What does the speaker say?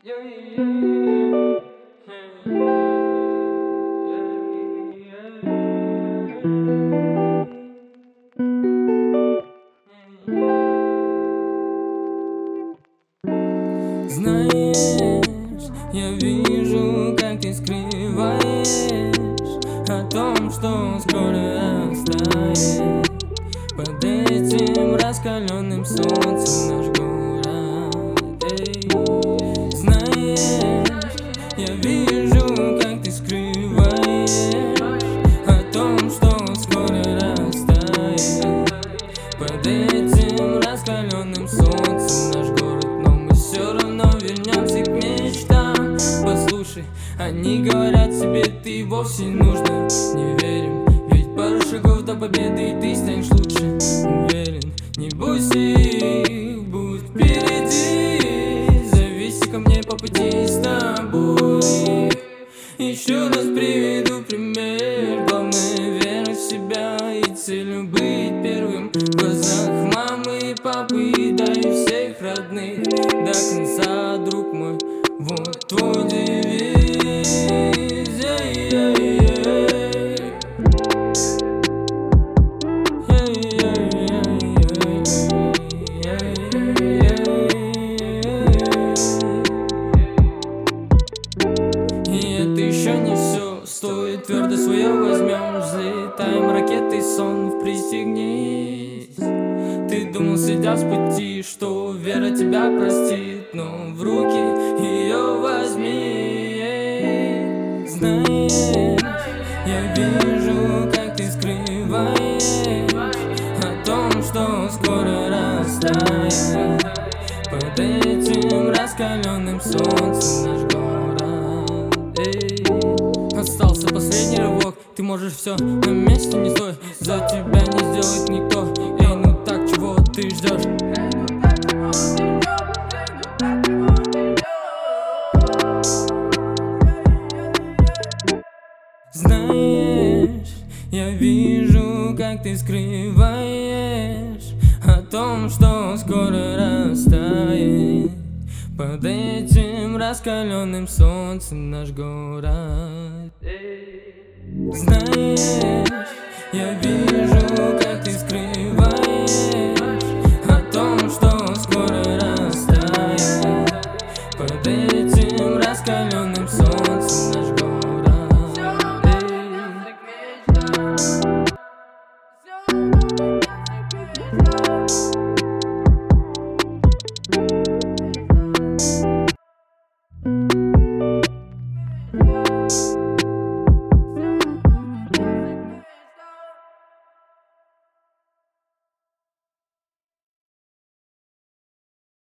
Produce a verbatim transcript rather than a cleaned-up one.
Знаешь, я вижу, как ты скрываешь о том, что скоро растает под этим раскаленным солнцем наш город. Эй. Знаешь, я вижу, как ты скрываешь о том, что скоро растает под этим раскаленным солнцем наш город. Все равно вернемся к мечтам. Послушай, они говорят тебе, ты вовсе не нужна. Не верим, ведь пару шагов до победы, и ты станешь лучше. Уверен, не бойся их, будь впереди. Зависи ко мне по пути с тобой. Еще раз приведу пример. Главное вера в себя и целью быть первым в глазах мамы и папы, да и всех родных. До конца, друг мой, вот твой девиз. И это еще не все, стоит твердо свое возьмем. Взлетаем ракетой, сон, пристегнись. Ты думал, сидя с пути, что вера тебя простит, но в руки ее возьми. Знаешь, я вижу, как ты скрываешь о том, что скоро растает под этим раскаленным солнцем наш город. Эй. Остался последний рывок, ты можешь все, на месте не стой. За тебя не сделает никто. Эй, ну так чего ты ждешь? Знаешь, я вижу, как ты скрываешь о том, что скоро растает под этим раскаленным солнцем наш город. Знаешь, я вижу, как ты скрываешь